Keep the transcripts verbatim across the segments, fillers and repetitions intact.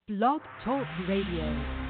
Blog Talk Radio.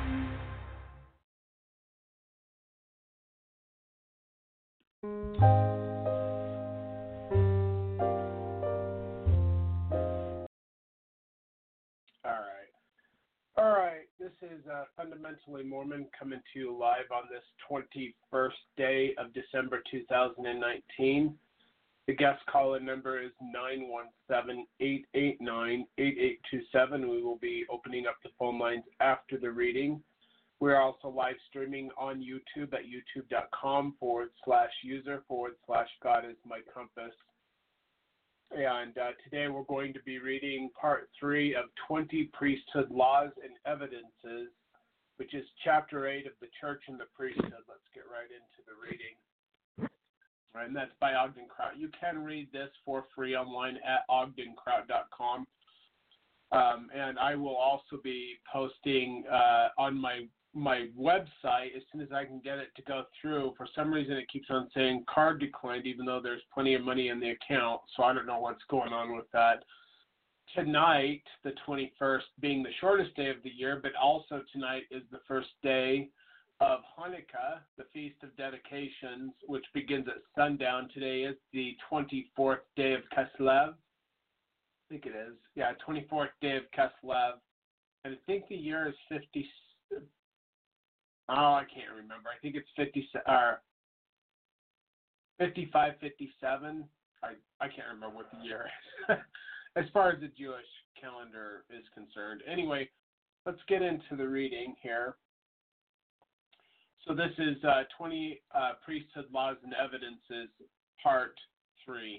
All right. All right. This is uh, Fundamentally Mormon coming to you live on this twenty-first day of December two thousand nineteen. The guest call-in number is nine one seven, eight eight nine, eight eight two seven. We will be opening up the phone lines after the reading. We're also live streaming on YouTube at youtube.com forward slash user forward slash God is my compass. And uh, today we're going to be reading part three of twenty Priesthood Laws and Evidences, which is chapter eight of the Church and the Priesthood. Let's get right into the reading. All right, and that's by Ogden Kraut. You can read this for free online at ogden kraut dot com. Um, and I will also be posting uh, on my my website as soon as I can get it to go through. For some reason, it keeps on saying card declined, even though there's plenty of money in the account. So I don't know what's going on with that. Tonight, the twenty-first, being the shortest day of the year, but also tonight is the first day of Hanukkah, the Feast of Dedications, which begins at sundown. Today is the twenty-fourth day of Kislev. I think it is. Yeah, twenty-fourth day of Kislev. And I think the year is fifty. Oh, I can't remember. I think it's fifty or fifty-five, fifty-seven. I I can't remember what the year is as far as the Jewish calendar is concerned. Anyway, let's get into the reading here. So this is uh, twenty uh, Priesthood Laws and Evidences, Part three.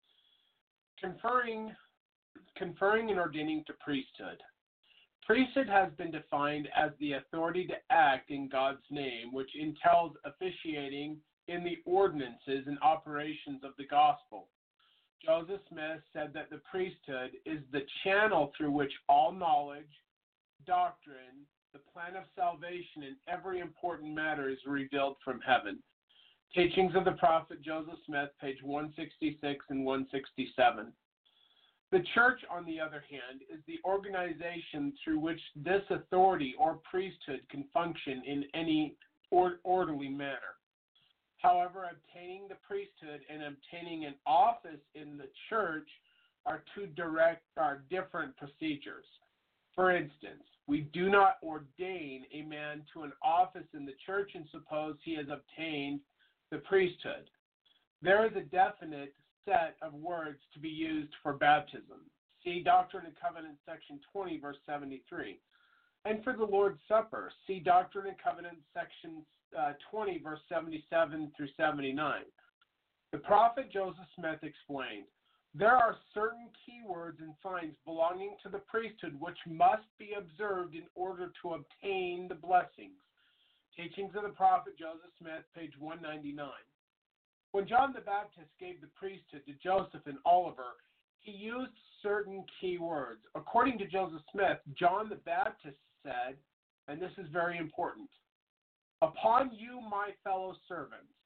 Conferring, conferring and ordaining to priesthood. Priesthood has been defined as the authority to act in God's name, which entails officiating in the ordinances and operations of the gospel. Joseph Smith said that the priesthood is the channel through which all knowledge, doctrine, the plan of salvation, and every important matter is revealed from heaven. Teachings of the Prophet Joseph Smith, page one sixty-six and one sixty-seven. The church, on the other hand, is the organization through which this authority or priesthood can function in any or- orderly manner. However, obtaining the priesthood and obtaining an office in the church are two direct, are different procedures. For instance, we do not ordain a man to an office in the church and suppose he has obtained the priesthood. There is a definite set of words to be used for baptism. See Doctrine and Covenants, section twenty, verse seventy-three. And for the Lord's Supper, see Doctrine and Covenants, section uh, twenty, verse seventy-seven through seventy-nine. The prophet Joseph Smith explained, there are certain key words and signs belonging to the priesthood which must be observed in order to obtain the blessings. Teachings of the prophet Joseph Smith, page one ninety-nine. When John the Baptist gave the priesthood to Joseph and Oliver, he used certain key words. According to Joseph Smith, John the Baptist said, and this is very important, upon you, my fellow servants,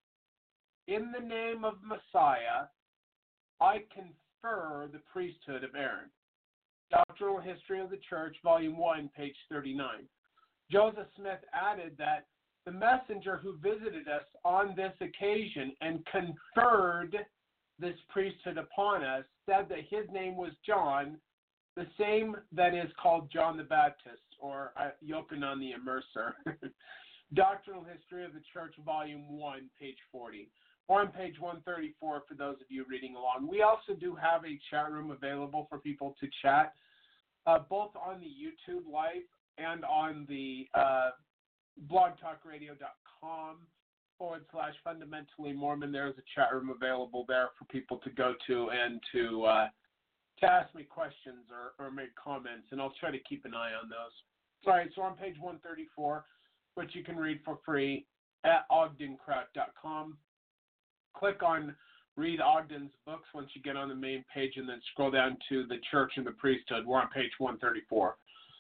in the name of Messiah, I confer the priesthood of Aaron. Doctrinal History of the Church, Volume one, page thirty-nine. Joseph Smith added that the messenger who visited us on this occasion and conferred this priesthood upon us said that his name was John, the same that is called John the Baptist, or uh, Yochanan the Immerser. Doctrinal History of the Church, Volume one, page forty. Or on page one thirty-four for those of you reading along. We also do have a chat room available for people to chat, uh, both on the YouTube Live and on the uh, blogtalkradio.com forward slash fundamentally Mormon. There's a chat room available there for people to go to and to uh, to ask me questions or, or make comments, and I'll try to keep an eye on those. All right, so on page one thirty-four, which you can read for free at ogden kraut dot com. Click on Read Ogden's books once you get on the main page, and then scroll down to the Church and the Priesthood. We're on page one thirty-four.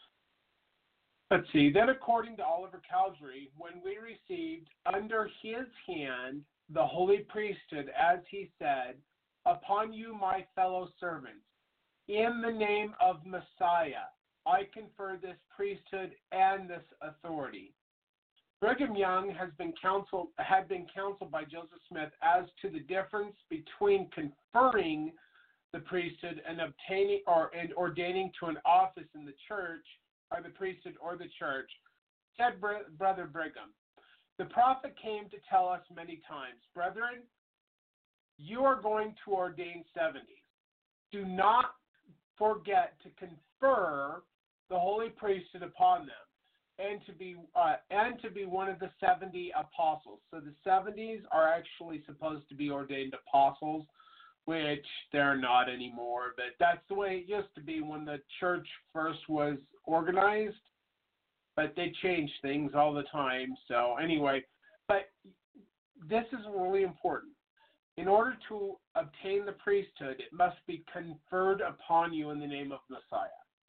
Let's see. Then according to Oliver Cowdery, when we received under his hand the holy priesthood, as he said, upon you, my fellow servants, in the name of Messiah, I confer this priesthood and this authority. Brigham Young has been counseled, had been counseled by Joseph Smith as to the difference between conferring the priesthood and obtaining or and ordaining to an office in the church, or the priesthood or the church. Said Brother Brigham, the prophet came to tell us many times, brethren, you are going to ordain seventy. Do not forget to confer the holy priesthood upon them, and to be uh, and to be one of the seventy apostles. So the seventies are actually supposed to be ordained apostles, which they're not anymore. But that's the way it used to be when the church first was organized. But they change things all the time. So anyway, but this is really important. In order to obtain the priesthood, it must be conferred upon you in the name of Messiah.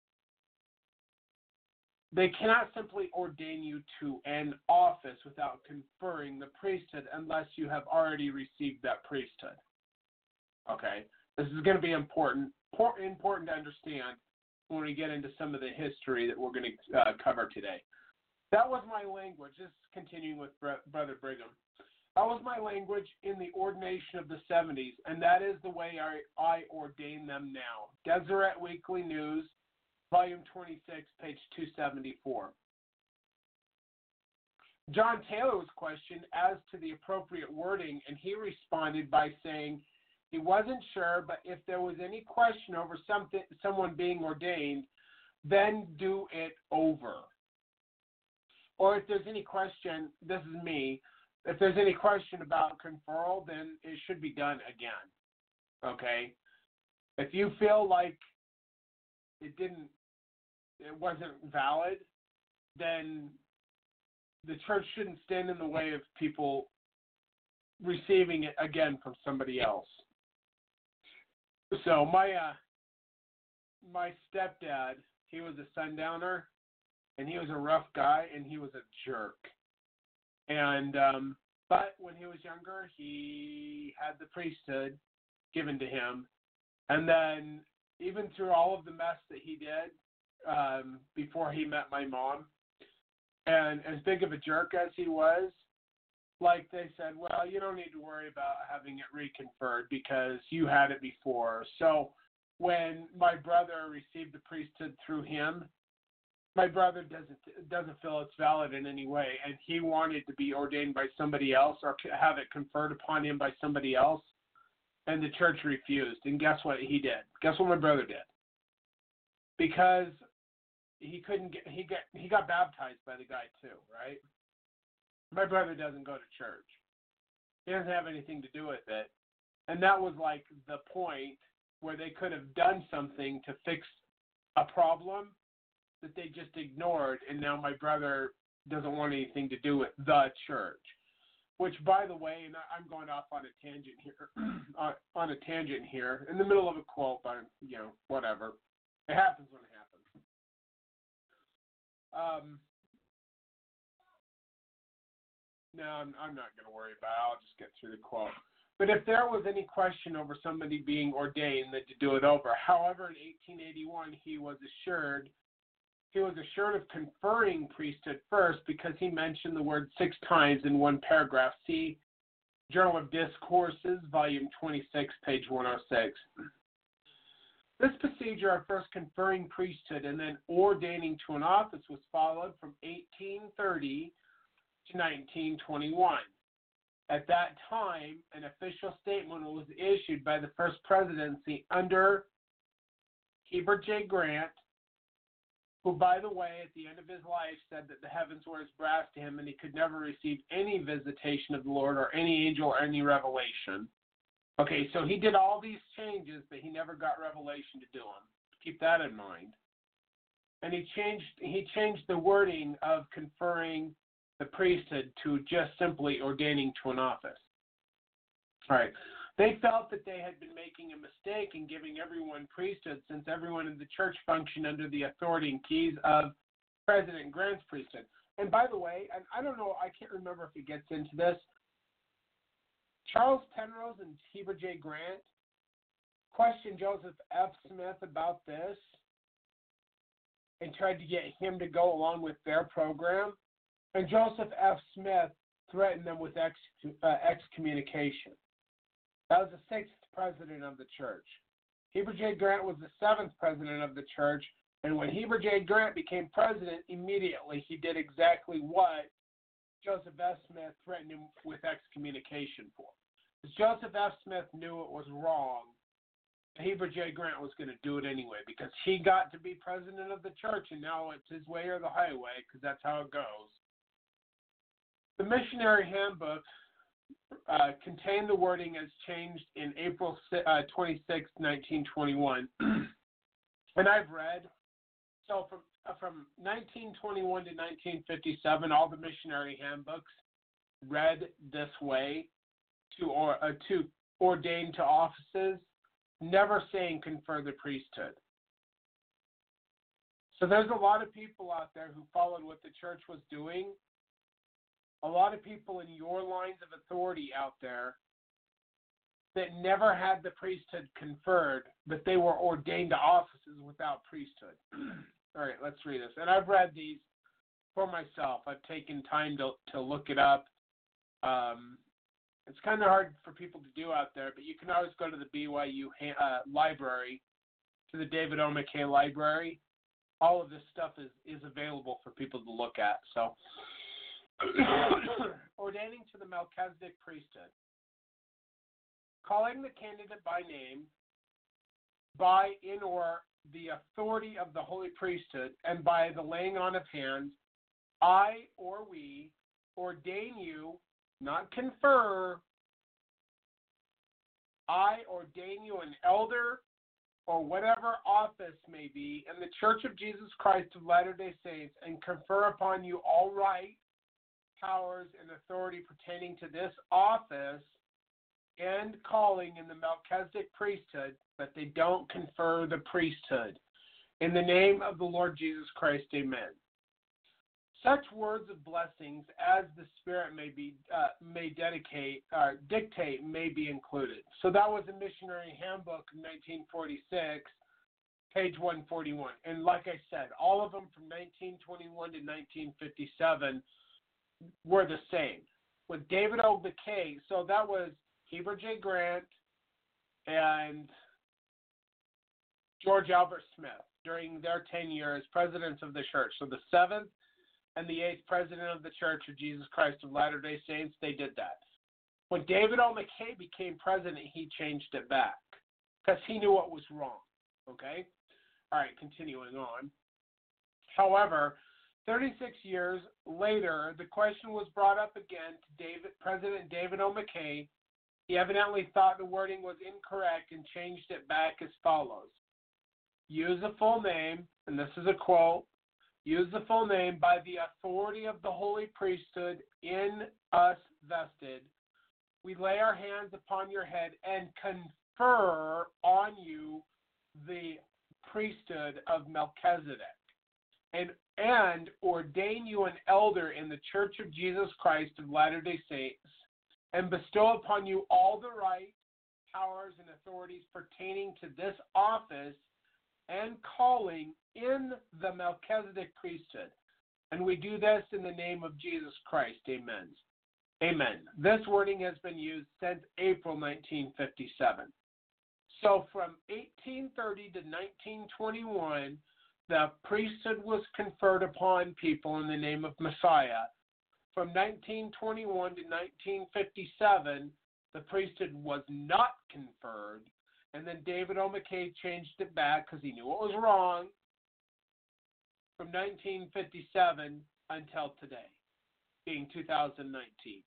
They cannot simply ordain you to an office without conferring the priesthood unless you have already received that priesthood. Okay? This is going to be important, important to understand when we get into some of the history that we're going to uh, cover today. That was my language. This is continuing with Brother Brigham. That was my language in the ordination of the seventies, and that is the way I, I ordain them now. Deseret Weekly News, Volume twenty-six, page two seventy-four. John Taylor was questioned as to the appropriate wording, and he responded by saying he wasn't sure, but if there was any question over something, someone being ordained, then do it over. Or if there's any question, this is me, if there's any question about conferral, then it should be done again. Okay? If you feel like it didn't, it wasn't valid, then the church shouldn't stand in the way of people receiving it again from somebody else. So my uh, my stepdad, he was a sundowner, and he was a rough guy, and he was a jerk. And um, but when he was younger, he had the priesthood given to him, and then even through all of the mess that he did um, before he met my mom, and as big of a jerk as he was, like they said, well, you don't need to worry about having it reconferred because you had it before. So when my brother received the priesthood through him, my brother doesn't doesn't feel it's valid in any way, and he wanted to be ordained by somebody else or have it conferred upon him by somebody else, and the church refused. And guess what he did? Guess what my brother did? Because he couldn't get he got he got baptized by the guy too, right? My brother doesn't go to church. He doesn't have anything to do with it, and that was like the point where they could have done something to fix a problem that they just ignored, and now my brother doesn't want anything to do with the church. Which, by the way, and I'm going off on a tangent here, on a tangent here, in the middle of a quote, but you know, whatever. It happens when it happens. Um, no, I'm, I'm not going to worry about it. I'll just get through the quote. But if there was any question over somebody being ordained, then to do it over. However, in eighteen eighty-one, he was assured He was assured of conferring priesthood first because he mentioned the word six times in one paragraph. See Journal of Discourses, volume twenty-six, page one oh six. This procedure of first conferring priesthood and then ordaining to an office was followed from eighteen thirty to nineteen twenty-one. At that time, an official statement was issued by the first presidency under Heber J. Grant, who, by the way, at the end of his life said that the heavens were as brass to him and he could never receive any visitation of the Lord or any angel or any revelation. Okay, so he did all these changes, but he never got revelation to do them. Keep that in mind. And he changed he changed the wording of conferring the priesthood to just simply ordaining to an office. All right. They felt that they had been making a mistake in giving everyone priesthood since everyone in the church functioned under the authority and keys of President Grant's priesthood. And by the way, and I don't know, I can't remember if it gets into this, Charles Penrose and Heber J. Grant questioned Joseph F. Smith about this. and tried to get him to go along with their program. And Joseph F. Smith threatened them with ex, uh, excommunication. That was the sixth president of the church. Heber J. Grant was the seventh president of the church, and when Heber J. Grant became president, immediately he did exactly what Joseph F. Smith threatened him with excommunication for. Because Joseph F. Smith knew it was wrong, Heber J. Grant was going to do it anyway, because he got to be president of the church, and now it's his way or the highway, because that's how it goes. The missionary handbook uh, contained the wording as changed in April uh, twenty-sixth, nineteen twenty-one. And I've read, so from uh, from nineteen twenty-one to nineteen fifty-seven, all the missionary handbooks read this way to or uh, to ordain to offices, never saying confer the priesthood. So there's a lot of people out there who followed what the church was doing. A lot of people in your lines of authority out there that never had the priesthood conferred, but they were ordained to offices without priesthood. All right, let's read this. And I've read these for myself. I've taken time to to look it up. Um, it's kind of hard for people to do out there, but you can always go to the B Y U uh, library, to the David O. McKay library. All of this stuff is, is available for people to look at. So, ordaining to the Melchizedek priesthood. Calling the candidate by name, by in or the authority of the holy priesthood, and by the laying on of hands, I or we ordain you, not confer, I ordain you an elder or whatever office may be in the Church of Jesus Christ of Latter-day Saints, and confer upon you all right, powers, and authority pertaining to this office and calling in the Melchizedek priesthood, but they don't confer the priesthood. In the name of the Lord Jesus Christ, amen. Such words of blessings as the Spirit may be uh, may dedicate uh, dictate may be included. So that was a missionary handbook in nineteen forty-six, page one forty-one. And like I said, all of them from nineteen twenty-one to nineteen fifty-seven were the same. With David O. McKay, so that was Heber J. Grant and George Albert Smith during their tenure as presidents of the church. So the seventh and the eighth president of the Church of Jesus Christ of Latter-day Saints, they did that. When David O. McKay became president, he changed it back because he knew what was wrong. Okay? All right, continuing on. However, thirty-six years later, the question was brought up again to David, President David O. McKay. He evidently thought the wording was incorrect and changed it back as follows. Use the full name, and this is a quote, use the full name by the authority of the holy priesthood in us vested. We lay our hands upon your head and confer on you the priesthood of Melchizedek, and, and ordain you an elder in the Church of Jesus Christ of Latter-day Saints, and bestow upon you all the right, powers, and authorities pertaining to this office and calling in the Melchizedek priesthood. And we do this in the name of Jesus Christ. Amen. Amen. This wording has been used since April nineteen fifty-seven. So from eighteen thirty to nineteen twenty-one, the priesthood was conferred upon people in the name of Messiah. From nineteen twenty-one to nineteen fifty-seven, the priesthood was not conferred. And then David O. McKay changed it back because he knew what was wrong from nineteen fifty-seven until today, being two thousand nineteen.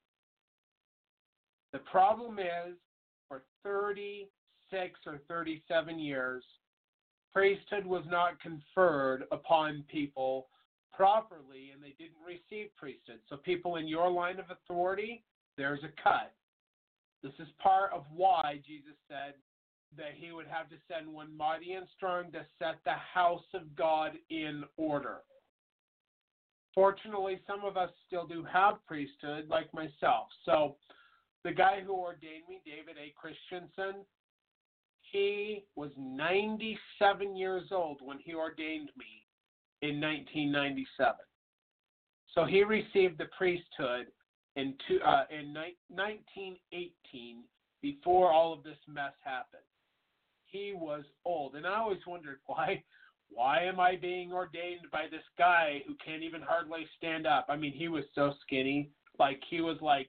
The problem is, for thirty-six or thirty-seven years, priesthood was not conferred upon people properly, and they didn't receive priesthood. So people in your line of authority, there's a cut. This is part of why Jesus said that he would have to send one mighty and strong to set the house of God in order. Fortunately, some of us still do have priesthood, like myself. So the guy who ordained me, David A. Christensen, he was ninety-seven years old when he ordained me in nineteen ninety-seven. So he received the priesthood in, two, uh, in ni- nineteen eighteen, before all of this mess happened. He was old, and I always wondered, why why am I being ordained by this guy who can't even hardly stand up? I mean, he was so skinny, like he was like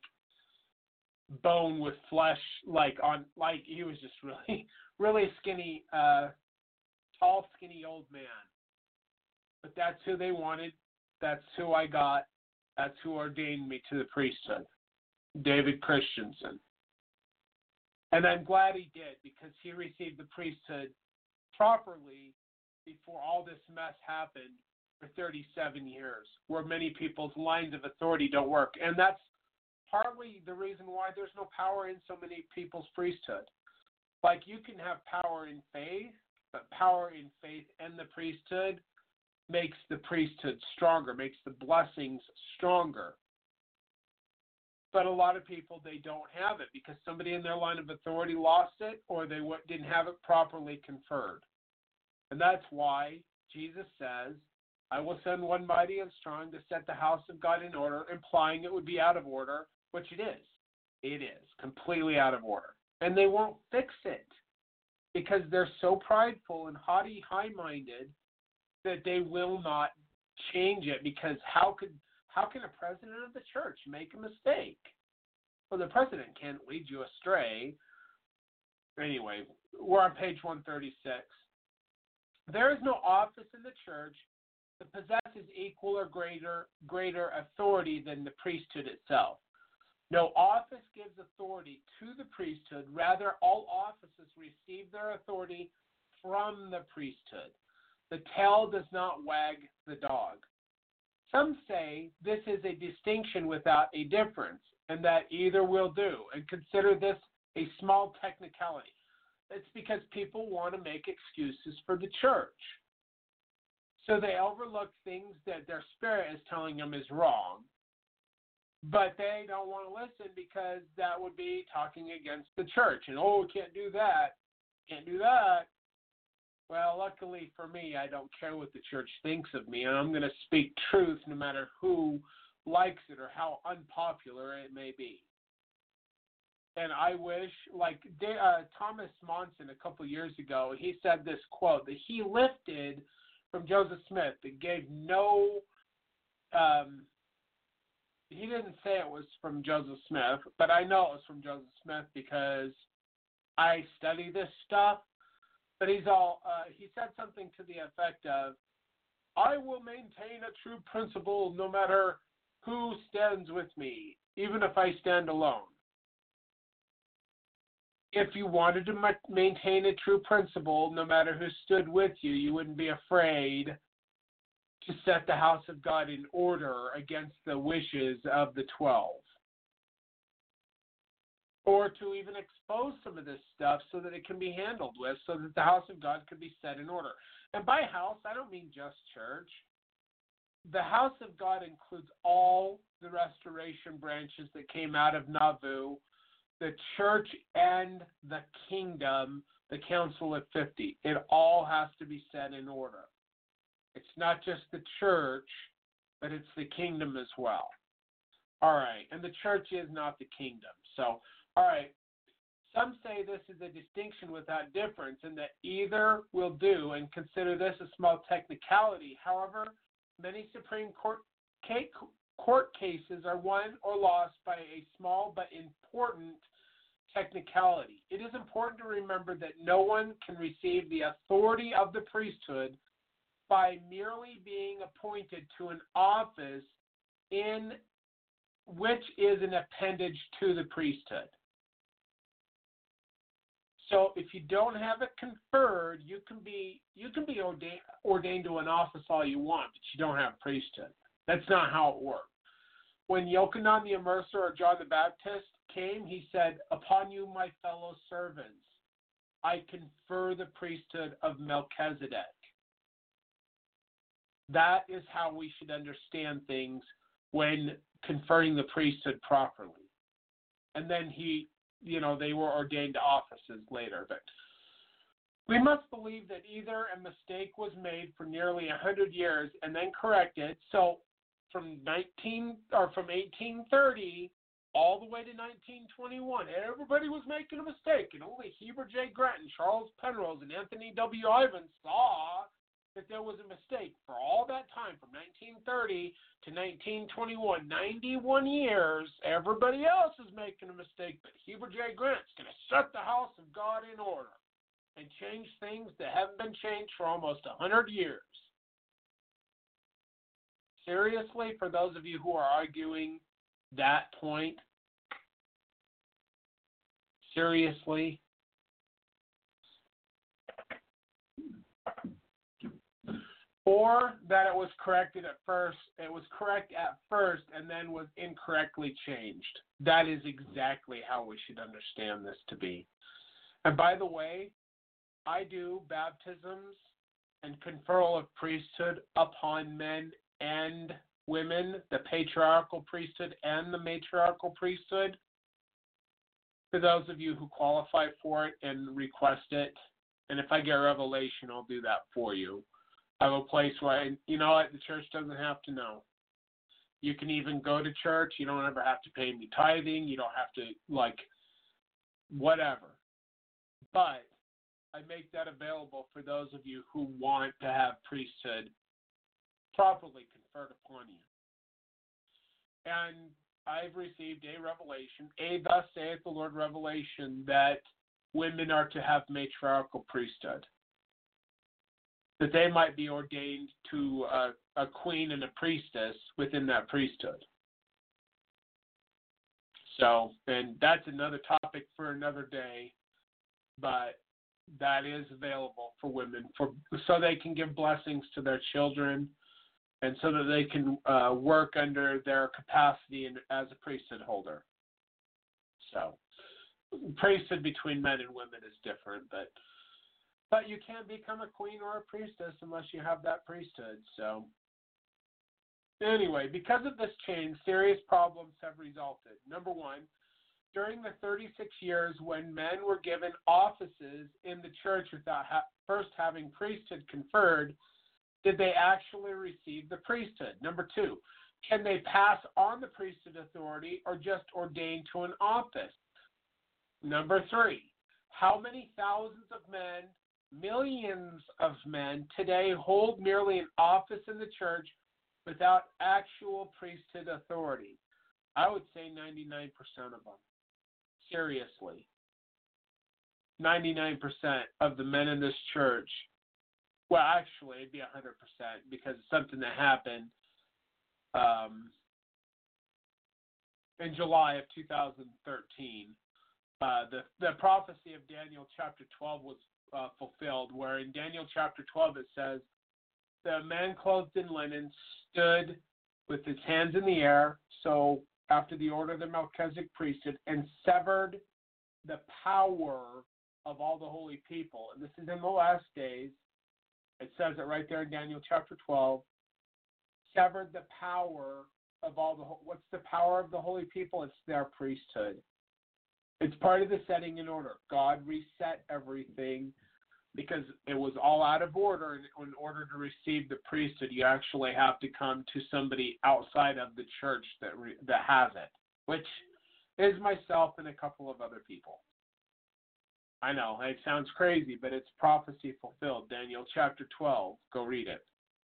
bone with flesh, like on, like he was just really, really skinny, uh, tall, skinny old man. But that's who they wanted. That's who I got. That's who ordained me to the priesthood, David Christensen. And I'm glad he did, because he received the priesthood properly before all this mess happened for thirty-seven years, where many people's lines of authority don't work. And that's partly the reason why there's no power in so many people's priesthood. Like, you can have power in faith, but power in faith and the priesthood makes the priesthood stronger, makes the blessings stronger. But a lot of people, they don't have it because somebody in their line of authority lost it, or they didn't have it properly conferred. And that's why Jesus says, I will send one mighty and strong to set the house of God in order, implying it would be out of order, which it is. It is completely out of order. And they won't fix it because they're so prideful and haughty, high-minded that they will not change it, because how could how can a president of the church make a mistake? Well, the president can't lead you astray. Anyway, we're on page one thirty-six. There is no office in the church that possesses equal or greater greater authority than the priesthood itself. No office gives authority to the priesthood. Rather, all offices receive their authority from the priesthood. The tail does not wag the dog. Some say this is a distinction without a difference, and that either will do, and consider this a small technicality. It's because people want to make excuses for the church. So they overlook things that their spirit is telling them is wrong, but they don't want to listen because that would be talking against the church. And, oh, can't do that, can't do that. Well, luckily for me, I don't care what the church thinks of me, and I'm going to speak truth no matter who likes it or how unpopular it may be. And I wish, like uh, Thomas Monson a couple years ago, he said this quote that he lifted from Joseph Smith that gave no, um, he didn't say it was from Joseph Smith, but I know it was from Joseph Smith because I study this stuff. But he's all, uh, he said something to the effect of, I will maintain a true principle no matter who stands with me, even if I stand alone. If you wanted to ma- maintain a true principle, no matter who stood with you, you wouldn't be afraid to set the house of God in order against the wishes of the twelve. Or to even expose some of this stuff so that it can be handled with, so that the house of God could be set in order. And by house, I don't mean just church. The house of God includes all the restoration branches that came out of Nauvoo, the church and the kingdom, the Council of fifty. It all has to be set in order. It's not just the church, but it's the kingdom as well. All right, and the church is not the kingdom. So, all right, some say this is a distinction without difference and that either will do, and consider this a small technicality. However, many Supreme Court, court cases are won or lost by a small but important technicality. It is important to remember that no one can receive the authority of the priesthood by merely being appointed to an office in which is an appendage to the priesthood. So if you don't have it conferred, you can be you can be ordained, ordained to an office all you want, but you don't have priesthood. That's not how it works. When Yochanan the Immerser or John the Baptist came, he said, upon you, my fellow servants, I confer the priesthood of Melchizedek. That is how we should understand things when conferring the priesthood properly. And then he, you know, they were ordained to offices later. But We must believe that either a mistake was made for nearly a hundred years and then corrected. So from nineteen or from eighteen thirty all the way to nineteen twenty-one, everybody was making a mistake, and only Heber J. Grant and Charles Penrose and Anthony W. Ivins saw that there was a mistake. For all that time, from nineteen thirty to nineteen twenty-one, ninety-one years, everybody else is making a mistake, but Heber J. Grant's going to set the house of God in order and change things that haven't been changed for almost a hundred years. Seriously, for those of you who are arguing that point, seriously, or that it was corrected at first, it was correct at first and then was incorrectly changed. That is exactly how we should understand this to be. And by the way, I do baptisms and conferral of priesthood upon men and women, the patriarchal priesthood and the matriarchal priesthood. For those of you who qualify for it and request it, and if I get revelation, I'll do that for you. I have a place where, I, you know what, the church doesn't have to know. You can even go to church. You don't ever have to pay me tithing. You don't have to, like, whatever. But I make that available for those of you who want to have priesthood properly conferred upon you. And I've received a revelation, a thus saith the Lord revelation, that women are to have matriarchal priesthood, that they might be ordained to a, a queen and a priestess within that priesthood. So, and that's another topic for another day, but that is available for women for so they can give blessings to their children and so that they can uh, work under their capacity in, as a priesthood holder. So, priesthood between men and women is different, but but you can't become a queen or a priestess unless you have that priesthood. So, anyway, because of this change, serious problems have resulted. Number one, during the thirty-six years when men were given offices in the church without ha- first having priesthood conferred, did they actually receive the priesthood? Number two, can they pass on the priesthood authority or just ordain to an office? Number three, how many thousands of men, millions of men today hold merely an office in the church without actual priesthood authority? I would say ninety-nine percent of them. Seriously. ninety-nine percent of the men in this church, well, actually, it'd be one hundred percent because it's something that happened um, in July of two thousand thirteen. Uh, the, the prophecy of Daniel chapter twelve was uh, fulfilled, where in Daniel chapter twelve it says, the man clothed in linen stood with his hands in the air, so after the order of the Melchizedek priesthood, and severed the power of all the holy people. And this is in the last days. It says it right there in Daniel chapter twelve. Severed the power of all the, what's the power of the holy people? It's their priesthood. It's part of the setting in order. God reset everything because it was all out of order. And in order to receive the priesthood, you actually have to come to somebody outside of the church that re, that has it, which is myself and a couple of other people. I know, it sounds crazy, but it's prophecy fulfilled. Daniel chapter twelve. Go read it.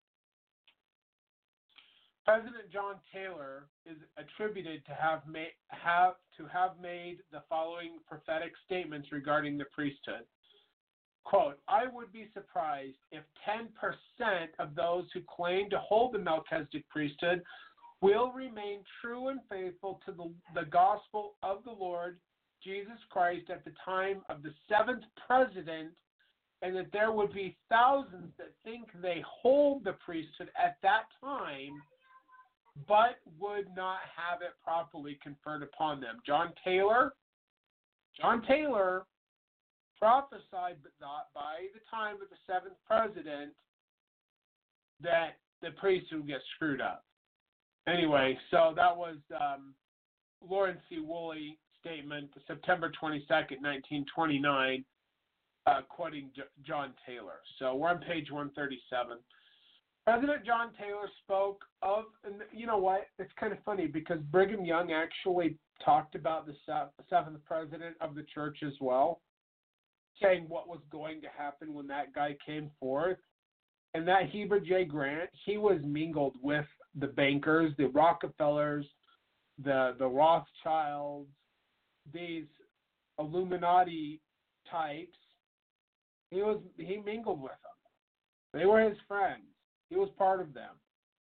President John Taylor is attributed to have, ma- have, to have made the following prophetic statements regarding the priesthood. Quote, I would be surprised if ten percent of those who claim to hold the Melchizedek priesthood will remain true and faithful to the, the gospel of the Lord Jesus Christ at the time of the seventh president, and that there would be thousands that think they hold the priesthood at that time, but would not have it properly conferred upon them. John Taylor, John Taylor prophesied that by the time of the seventh president that the priesthood would get screwed up. Anyway, so that was um, Lawrence C. Woolley statement, September twenty-second, nineteen twenty-nine. uh, quoting J- John Taylor. So we're on page one thirty-seven. President John Taylor spoke of, and you know what? It's kind of funny because Brigham Young actually talked about the seventh president of the church as well, saying what was going to happen when that guy came forth. And that Heber J. Grant, he was mingled with the bankers, the Rockefellers, the the Rothschilds, these Illuminati types. He was he mingled with them. They were his friends. He was part of them.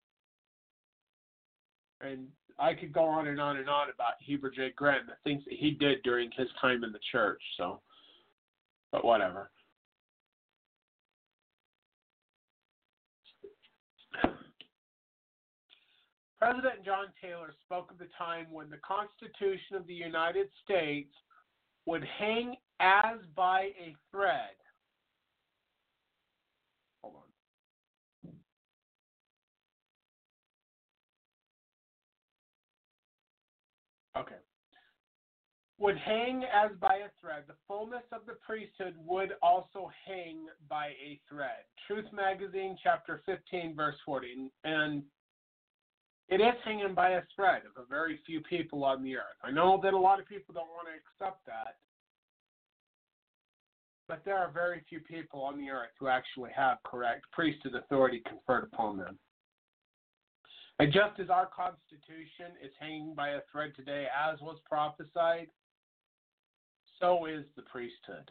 And I could go on and on and on about Heber J. Grant and the things that he did during his time in the church. So, but whatever. President John Taylor spoke of the time when the Constitution of the United States would hang as by a thread. Hold on. Okay. Would hang as by a thread. The fullness of the priesthood would also hang by a thread. Truth Magazine, chapter fifteen, verse forty. And it is hanging by a thread of a very few people on the earth. I know that a lot of people don't want to accept that, but there are very few people on the earth who actually have correct priesthood authority conferred upon them. And just as our Constitution is hanging by a thread today, as was prophesied, so is the priesthood.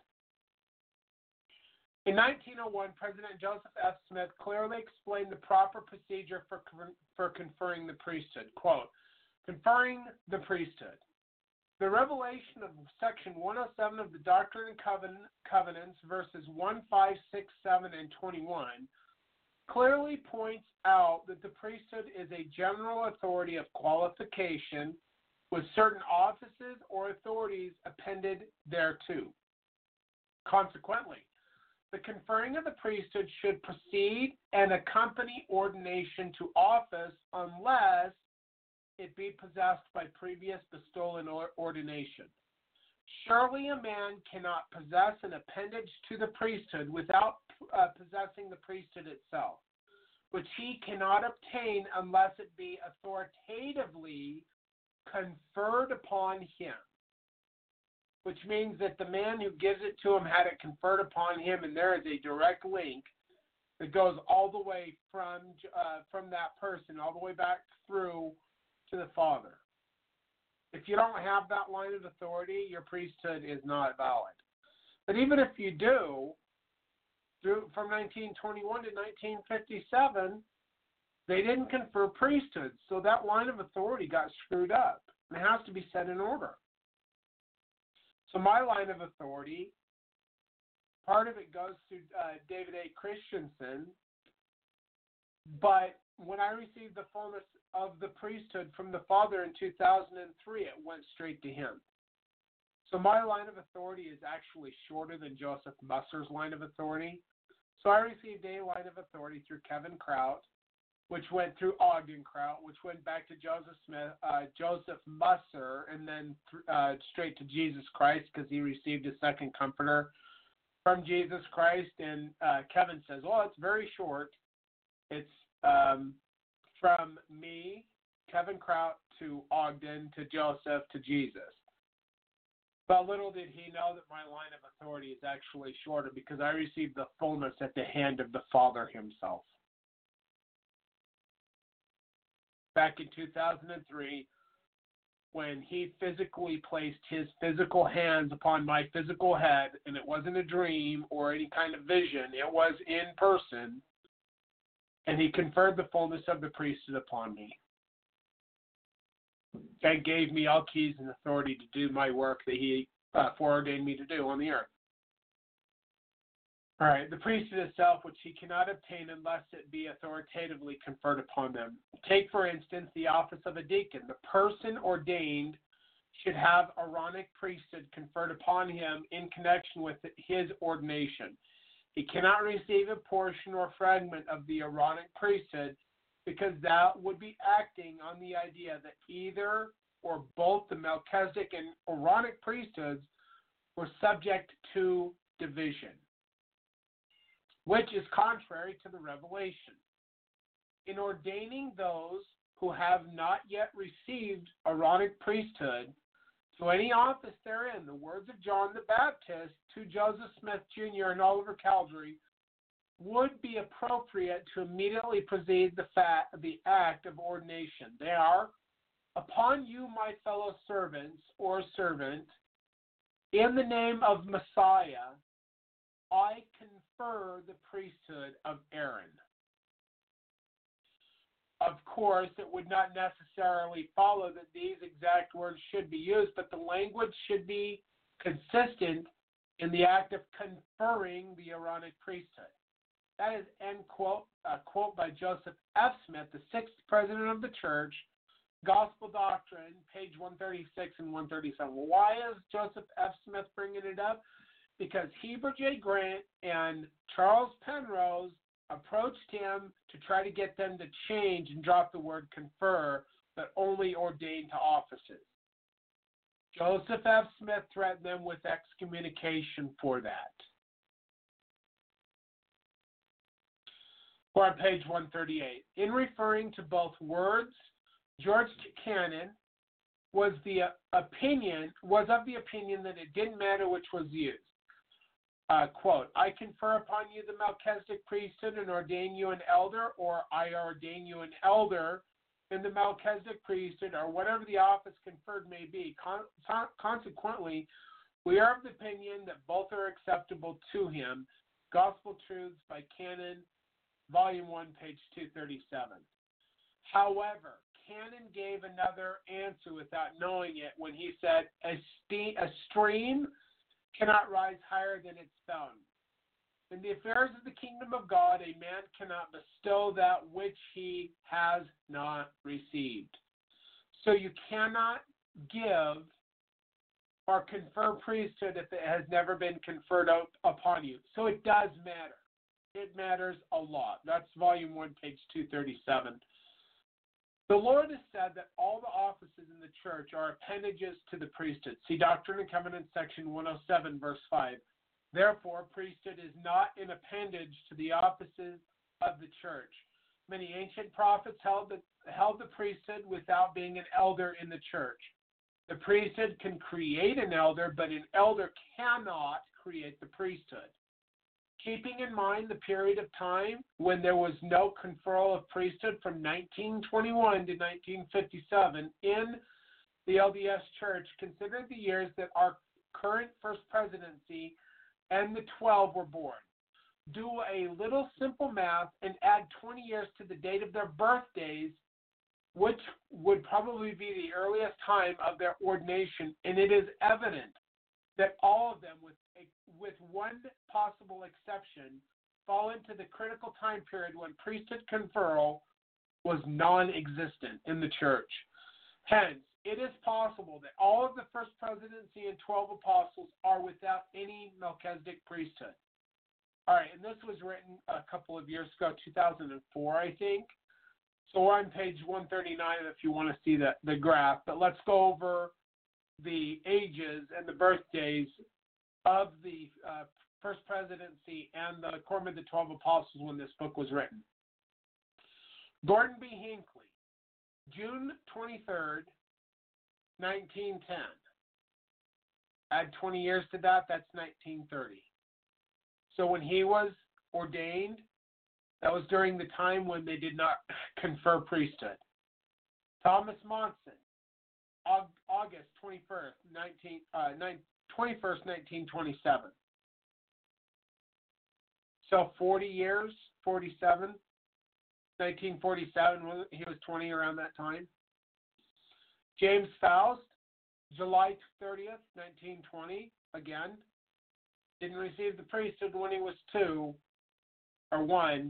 In nineteen oh one, President Joseph F. Smith clearly explained the proper procedure for for conferring the priesthood. Quote, conferring the priesthood. The revelation of Section one oh seven of the Doctrine and Covenant, Covenants, verses one, five, six, seven, and twenty-one, clearly points out that the priesthood is a general authority of qualification with certain offices or authorities appended thereto. Consequently, the conferring of the priesthood should precede and accompany ordination to office unless it be possessed by previous bestowal and ordination. Surely a man cannot possess an appendage to the priesthood without uh, possessing the priesthood itself, which he cannot obtain unless it be authoritatively conferred upon him. Which means that the man who gives it to him had it conferred upon him, and there is a direct link that goes all the way from uh, from that person, all the way back through to the Father. If you don't have that line of authority, your priesthood is not valid. But even if you do, through from nineteen twenty-one to nineteen fifty-seven, they didn't confer priesthood, so that line of authority got screwed up. It has to be set in order. So my line of authority, part of it goes to uh, David A. Christensen, but when I received the fullness of the priesthood from the Father in two thousand three, it went straight to him. So my line of authority is actually shorter than Joseph Musser's line of authority. So I received a line of authority through Kevin Kraut, which went through Ogden Kraut, which went back to Joseph Smith, uh, Joseph Musser, and then uh, straight to Jesus Christ because he received a second comforter from Jesus Christ. And uh, Kevin says, well, it's very short. It's um, from me, Kevin Kraut, to Ogden, to Joseph, to Jesus. But little did he know that my line of authority is actually shorter because I received the fullness at the hand of the Father himself. Back in two thousand three, when he physically placed his physical hands upon my physical head, and it wasn't a dream or any kind of vision, it was in person, and he conferred the fullness of the priesthood upon me. And gave me all keys and authority to do my work that he uh, foreordained me to do on the earth. All right, the priesthood itself, which he cannot obtain unless it be authoritatively conferred upon them. Take, for instance, the office of a deacon. The person ordained should have Aaronic priesthood conferred upon him in connection with his ordination. He cannot receive a portion or fragment of the Aaronic priesthood because that would be acting on the idea that either or both the Melchizedek and Aaronic priesthoods were subject to division. which is contrary to the revelation. In ordaining those who have not yet received Aaronic priesthood to any office therein, the words of John the Baptist to Joseph Smith Junior and Oliver Cowdery would be appropriate to immediately precede the, fat, the act of ordination. They are, upon you, my fellow servants or servant, in the name of Messiah, I confer the priesthood of Aaron. Of course, it would not necessarily follow that these exact words should be used, but the language should be consistent in the act of conferring the Aaronic priesthood. That is end quote, a quote by Joseph F. Smith, the sixth president of the church, Gospel Doctrine, page one thirty-six and one thirty-seven. Why is Joseph F. Smith bringing it up? Because Heber J. Grant and Charles Penrose approached him to try to get them to change and drop the word confer, but only ordain to offices. Joseph F. Smith threatened them with excommunication for that. Or on page one thirty-eight. In referring to both words, George Cannon was the opinion was of the opinion that it didn't matter which was used. Uh, quote, I confer upon you the Melchizedek priesthood and ordain you an elder, or I ordain you an elder in the Melchizedek priesthood, or whatever the office conferred may be. Con- consequently, we are of the opinion that both are acceptable to him. Gospel Truths by Cannon, Volume one, page two thirty-seven. However, Cannon gave another answer without knowing it when he said, a, ste- a stream cannot rise higher than its fountain. In the affairs of the kingdom of God, a man cannot bestow that which he has not received. So you cannot give or confer priesthood if it has never been conferred out upon you. So it does matter. It matters a lot. That's volume one, page two thirty-seven. The Lord has said that all the offices in the church are appendages to the priesthood. See Doctrine and Covenants, section one oh seven, verse five. Therefore, priesthood is not an appendage to the offices of the church. Many ancient prophets held the, held the priesthood without being an elder in the church. The priesthood can create an elder, but an elder cannot create the priesthood. Keeping in mind the period of time when there was no conferral of priesthood from nineteen twenty-one to nineteen fifty-seven in the L D S Church, consider the years that our current first presidency and the twelve were born. Do a little simple math and add twenty years to the date of their birthdays, which would probably be the earliest time of their ordination, and it is evident that all of them, with a, with one possible exception, fall into the critical time period when priesthood conferral was non-existent in the church. Hence, it is possible that all of the first presidency and twelve apostles are without any Melchizedek priesthood. All right, and this was written a couple of years ago, two thousand four, I think. So we're on page one thirty-nine if you want to see the, the graph. But let's go over the ages and the birthdays of the uh, first presidency and the Quorum of the Twelve Apostles when this book was written. Gordon B. Hinckley, June twenty-third, nineteen ten. Add twenty years to that, that's nineteen thirty. So when he was ordained, that was during the time when they did not confer priesthood. Thomas Monson, August twenty-first, nineteen, uh, twenty-first, nineteen twenty-seven. So forty years, forty-seven, nineteen forty-seven, he was twenty around that time. James Faust, July thirtieth, nineteen twenty, again, didn't receive the priesthood when he was two, or one,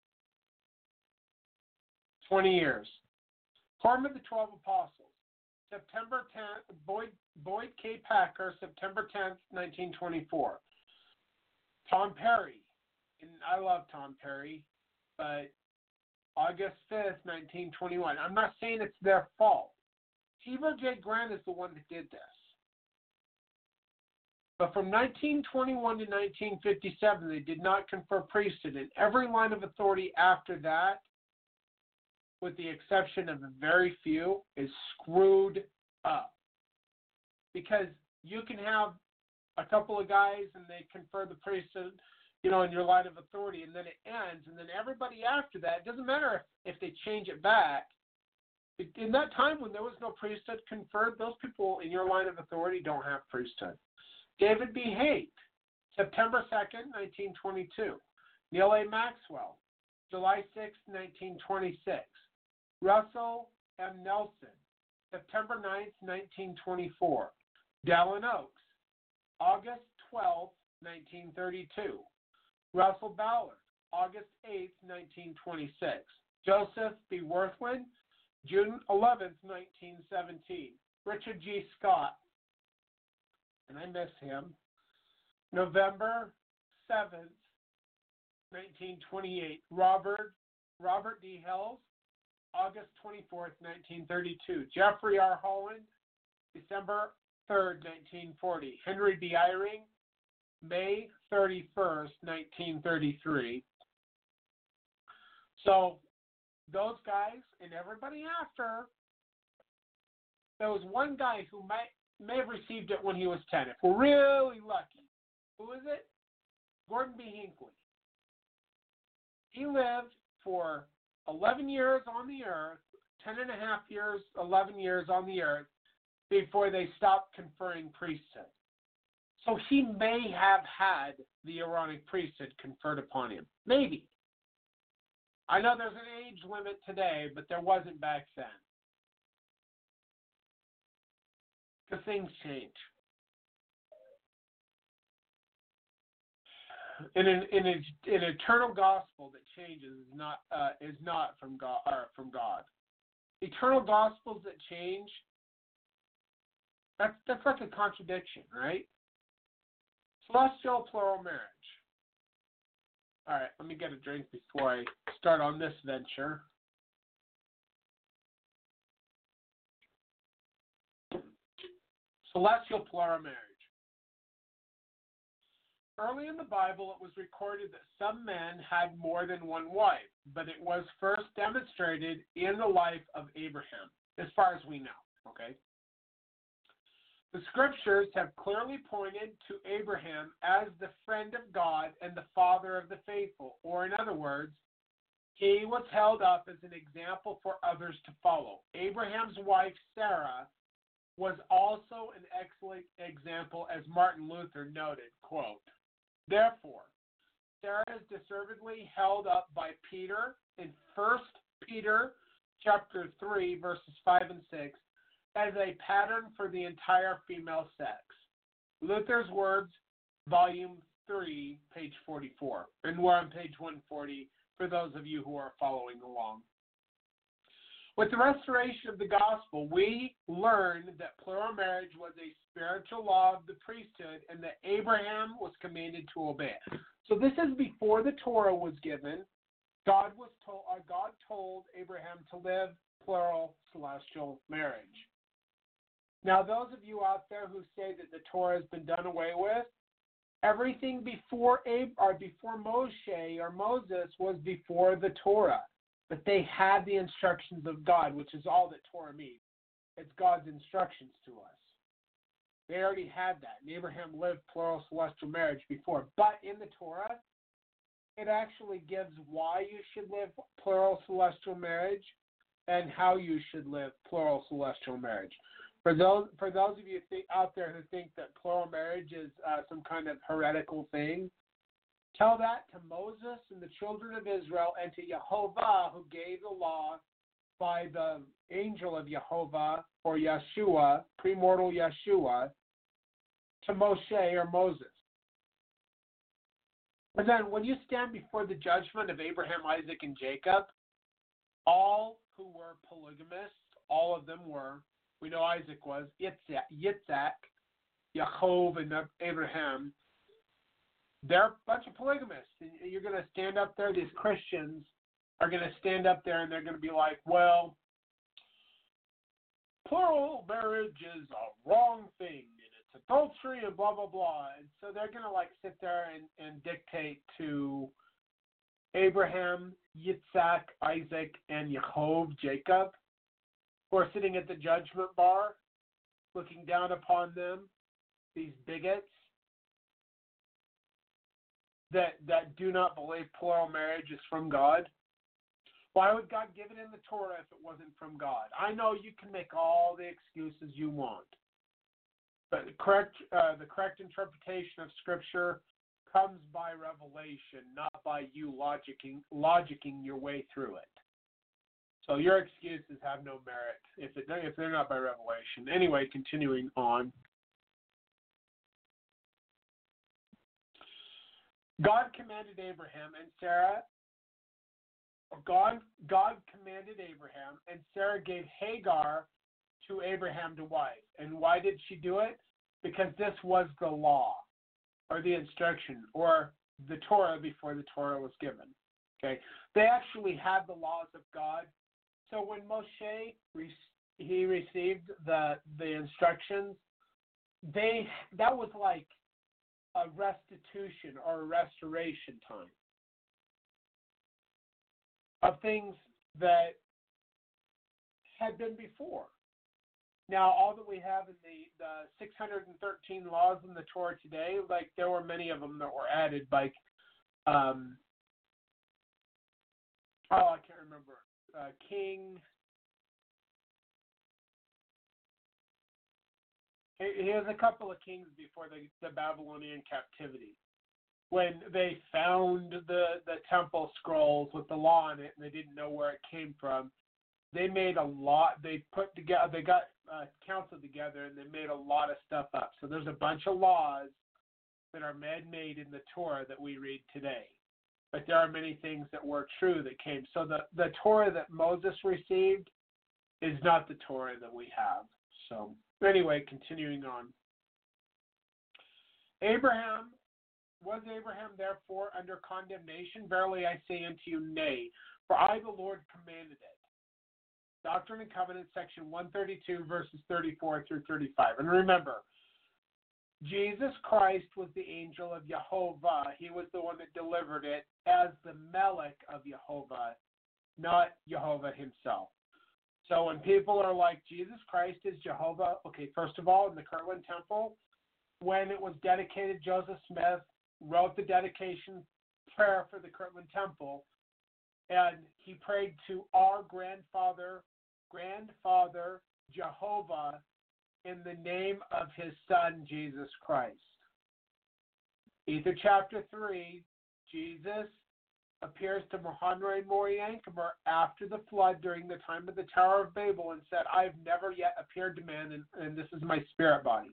twenty years. Quorum of the Twelve Apostles, September tenth, Boyd, Boyd K. Packer, September tenth, nineteen twenty-four. Tom Perry, and I love Tom Perry, but August fifth, nineteen twenty-one. I'm not saying it's their fault. Heber J. Grant is the one that did this. But from nineteen twenty-one to nineteen fifty-seven, they did not confer priesthood. And every line of authority after that, with the exception of a very few, is screwed up. Because you can have a couple of guys and they confer the priesthood, you know, in your line of authority, and then it ends, and then everybody after that, it doesn't matter if, if they change it back. In that time when there was no priesthood conferred, those people in your line of authority don't have priesthood. David B. Haight, September second, nineteen twenty-two. Neil A. Maxwell, July sixth, nineteen twenty-six. Russell M. Nelson, September ninth, nineteen twenty-four. Dallin Oaks, August twelfth, nineteen thirty-two. Russell Ballard, August eighth, nineteen twenty-six. Joseph B. Worthwin, June eleventh, nineteen seventeen. Richard G. Scott, and I miss him, November seventh, nineteen twenty-eight. Robert Robert D. Hells, August twenty-fourth, nineteen thirty-two. Jeffrey R. Holland, December third, nineteen forty. Henry B. Eyring, May thirty-first, nineteen thirty-three. So those guys and everybody after, there was one guy who might may have received it when he was ten, if we're really lucky. Who is it? Gordon B. Hinckley. He lived for eleven years on the earth, ten and a half years, eleven years on the earth, before they stopped conferring priesthood. So he may have had the Aaronic priesthood conferred upon him. Maybe. I know there's an age limit today, but there wasn't back then. Because things change. In an, in an, an eternal gospel that changes is not uh, is not from God. Or from God. Eternal gospels that change. That's that's like a contradiction, right? Celestial plural marriage. All right, let me get a drink before I start on this venture. Celestial plural marriage. Early in the Bible, it was recorded that some men had more than one wife, but it was first demonstrated in the life of Abraham, as far as we know, okay? The scriptures have clearly pointed to Abraham as the friend of God and the father of the faithful, or in other words, he was held up as an example for others to follow. Abraham's wife, Sarah, was also an excellent example, as Martin Luther noted, quote, therefore, Sarah is deservedly held up by Peter in First Peter chapter three, verses five and six, as a pattern for the entire female sex. Luther's Words, volume three, page forty-four. And we're on page one forty for those of you who are following along. With the restoration of the gospel, we learn that plural marriage was a spiritual law of the priesthood and that Abraham was commanded to obey it. So this is before the Torah was given. God was told, uh, God told Abraham to live plural celestial marriage. Now, those of you out there who say that the Torah has been done away with, everything before Ab- or before Moshe or Moses was before the Torah. But they had the instructions of God, which is all that Torah means. It's God's instructions to us. They already had that. And Abraham lived plural celestial marriage before. But in the Torah, it actually gives why you should live plural celestial marriage and how you should live plural celestial marriage. For those for those of you th- out there who think that plural marriage is uh, some kind of heretical thing, tell that to Moses and the children of Israel and to Yehovah, who gave the law by the angel of Yehovah, or Yeshua, premortal Yeshua, to Moshe or Moses. And then when you stand before the judgment of Abraham, Isaac, and Jacob, all who were polygamists, all of them were, we know Isaac was, Yitzhak, Yitzhak Yaakov, and Abraham, they're a bunch of polygamists. And you're going to stand up there, these Christians are going to stand up there and they're going to be like, well, plural marriage is a wrong thing and it's adultery and blah, blah, blah. And so they're going to like sit there and, and dictate to Abraham, Yitzhak, Isaac, and Yaakov, Jacob, who are sitting at the judgment bar, looking down upon them, these bigots that that do not believe plural marriage is from God. Why would God give it in the Torah if it wasn't from God? I know you can make all the excuses you want, but the correct uh, the correct interpretation of Scripture comes by revelation, not by you logicking logicking your way through it. So your excuses have no merit if it, if they're not by revelation. Anyway, continuing on. God commanded Abraham and Sarah, God, God commanded Abraham, and Sarah gave Hagar to Abraham to wife. And why did she do it? Because this was the law, or the instruction, or the Torah before the Torah was given. Okay, they actually had the laws of God. So when Moshe he received the the instructions, they that was like a restitution or a restoration time of things that had been before. Now, all that we have in the, the six hundred thirteen laws in the Torah today, like there were many of them that were added by, um, oh, I can't remember, uh, King. He has a couple of kings before the, the Babylonian captivity, when they found the, the temple scrolls with the law in it and they didn't know where it came from. They made a lot, they put together, they got uh, council together and they made a lot of stuff up. So there's a bunch of laws that are man-made in the Torah that we read today. But there are many things that were true that came. So the, the Torah that Moses received is not the Torah that we have. So anyway, continuing on. Abraham, was Abraham therefore under condemnation? Verily I say unto you, nay, for I the Lord commanded it. Doctrine and Covenants, section one thirty-two, verses thirty-four through thirty-five. And remember, Jesus Christ was the angel of Jehovah. He was the one that delivered it as the Melech of Jehovah, not Jehovah himself. So when people are like, Jesus Christ is Jehovah, okay, first of all, in the Kirtland Temple, when it was dedicated, Joseph Smith wrote the dedication prayer for the Kirtland Temple, and he prayed to our grandfather, grandfather Jehovah, in the name of his son, Jesus Christ. Ether chapter three, Jesus appears to Mohanre Mori Yankimer after the flood during the time of the Tower of Babel and said, I have never yet appeared to man, and, and this is my spirit body.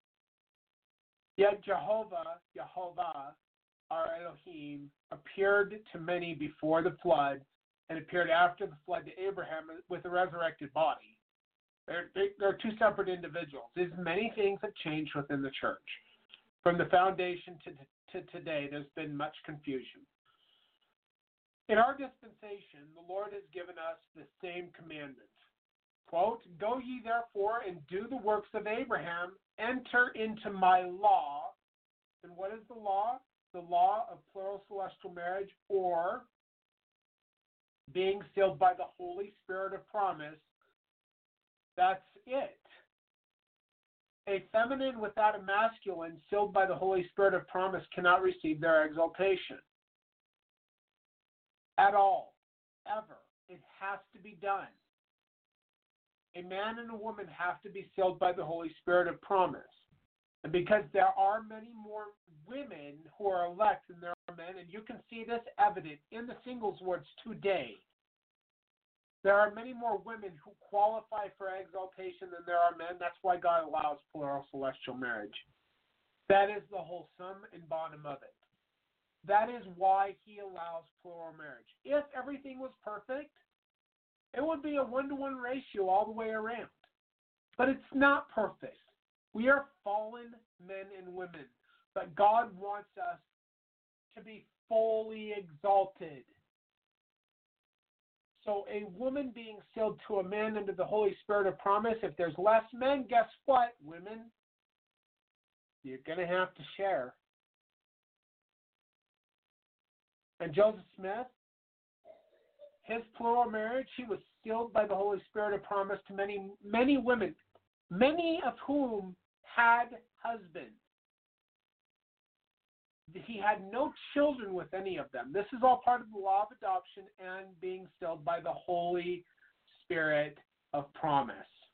Yet Jehovah, Jehovah, our Elohim, appeared to many before the flood and appeared after the flood to Abraham with a resurrected body. They're, they're two separate individuals. There's many things have changed within the church. From the foundation to, to today, there's been much confusion. In our dispensation, the Lord has given us the same commandment. Quote, go ye therefore and do the works of Abraham, enter into my law. And what is the law? The law of plural celestial marriage, or being sealed by the Holy Spirit of promise. That's it. A feminine without a masculine sealed by the Holy Spirit of promise cannot receive their exaltation. At all. Ever. It has to be done. A man and a woman have to be sealed by the Holy Spirit of promise. And because there are many more women who are elect than there are men, and you can see this evident in the singles wards today, there are many more women who qualify for exaltation than there are men. That's why God allows plural celestial marriage. That is the whole sum and bottom of it. That is why he allows plural marriage. If everything was perfect, it would be a one-to-one ratio all the way around. But it's not perfect. We are fallen men and women, but God wants us to be fully exalted. So a woman being sealed to a man under the Holy Spirit of promise, if there's less men, guess what, women? You're going to have to share. And Joseph Smith, his plural marriage, he was sealed by the Holy Spirit of promise to many, many women, many of whom had husbands. He had no children with any of them. This is all part of the law of adoption and being sealed by the Holy Spirit of promise.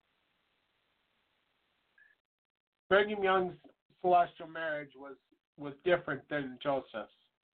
Brigham Young's celestial marriage was, was different than Joseph's.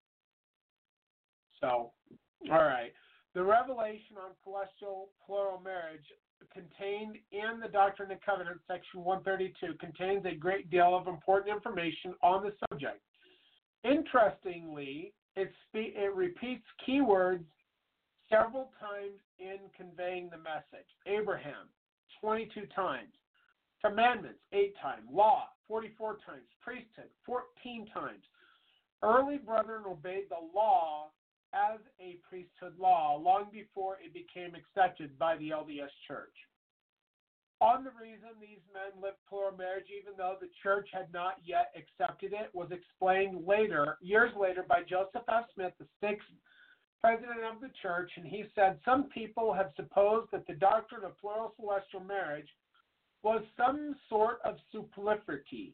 So, all right. The revelation on celestial plural marriage contained in the Doctrine and Covenants, section one thirty-two, contains a great deal of important information on the subject. Interestingly, it, spe- it repeats keywords several times in conveying the message. Abraham, twenty-two times. Commandments, eight times. Law, forty-four times. Priesthood, fourteen times. Early brethren obeyed the law as a priesthood law long before it became accepted by the L D S Church. On the reason these men lived plural marriage, even though the church had not yet accepted it, was explained later, years later, by Joseph F. Smith, the sixth president of the church, and he said, some people have supposed that the doctrine of plural celestial marriage was some sort of superfluity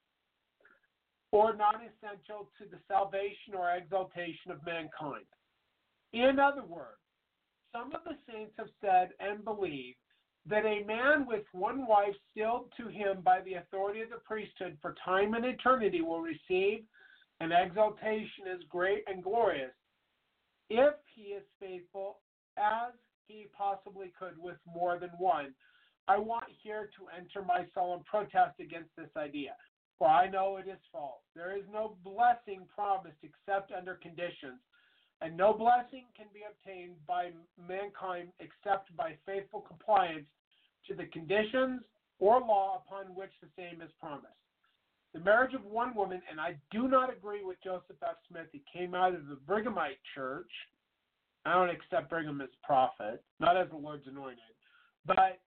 or non-essential to the salvation or exaltation of mankind. In other words, some of the saints have said and believe that a man with one wife sealed to him by the authority of the priesthood for time and eternity will receive an exaltation as great and glorious if he is faithful as he possibly could with more than one. I want here to enter my solemn protest against this idea, for I know it is false. There is no blessing promised except under conditions, and no blessing can be obtained by mankind except by faithful compliance to the conditions or law upon which the same is promised. The marriage of one woman, and I do not agree with Joseph F. Smith. He came out of the Brighamite church. I don't accept Brigham as a prophet, not as the Lord's anointed, but